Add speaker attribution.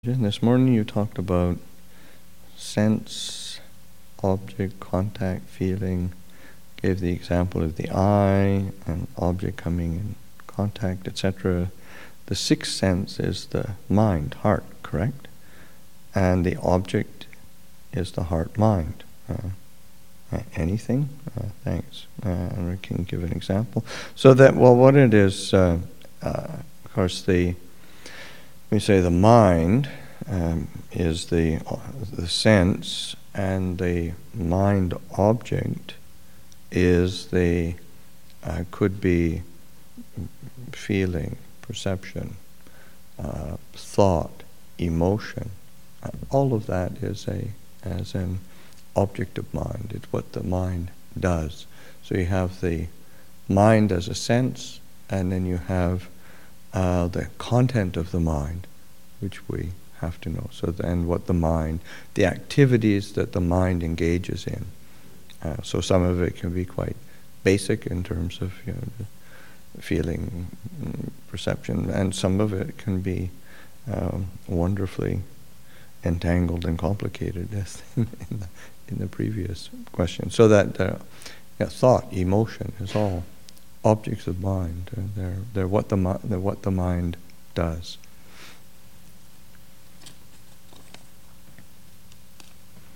Speaker 1: This morning you talked about sense, object, contact, feeling, gave the example of the eye and object coming in contact, etc. The sixth sense is the mind, heart, correct? And the object is the heart-mind. Anything? Thanks. And we can give an example. So that, well, what it is, of course, we say the mind is the sense, and the mind object is the could be feeling, perception, thought, emotion. All of that is as an object of mind. It's what the mind does. So you have the mind as a sense, and then you have the content of the mind, which we have to know. So then what the activities that the mind engages in. So some of it can be quite basic in terms of feeling, perception, and some of it can be wonderfully entangled and complicated, as in the previous question. So that thought, emotion is all objects of mind. They're what the mind does.